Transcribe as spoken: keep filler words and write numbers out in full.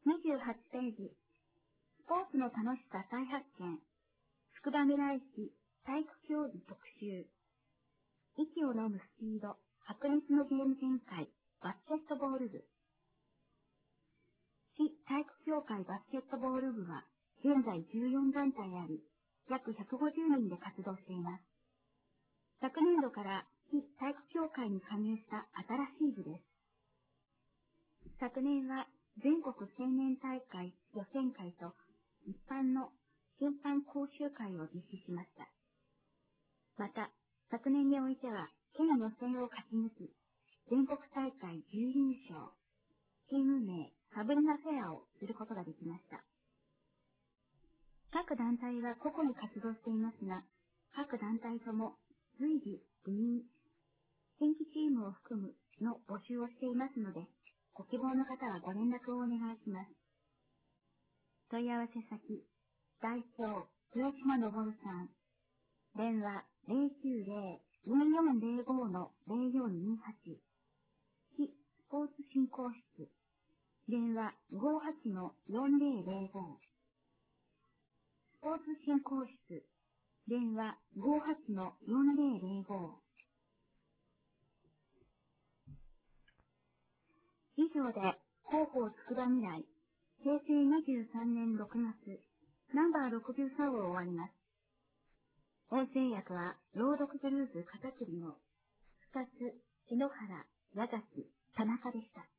にじゅうはちページ。スポーツの楽しさ再発見。福田未来市体育競技特集。息を飲むスピード、白熱のゲーム展開、バスケットボール部。市体育協会バスケットボール部は、現在じゅうよんだんたいあり、約ひゃくごじゅうにんで活動しています。昨年度から市体育協会に加入した新しい部です。昨年は全国青年大会予選会と一般の審判講習会を実施しました。また、昨年においては県予選を勝ち抜き、全国大会準優勝、チーム名サブリナフェアをすることができました。各団体は個々に活動していますが、各団体とも随時部員、新規チームを含むの募集をしていますので、ご希望の方はご連絡をお願いします。問い合わせ先、代表、広島のぼるさん。電話、ゼロきゅうゼロ よんよんゼロご のゼロよんにはち。市スポーツ振興室。電話、ごはちのよんゼロゼロご。スポーツ振興室。電話、ごはちのよんゼロゼロご。以上で、広報つくば未来、へいせいにじゅうさんねんろくがつ、ナンバーろくじゅうさんを終わります。音声訳は、朗読グループ片桐の、深津、篠原、矢崎、田中でした。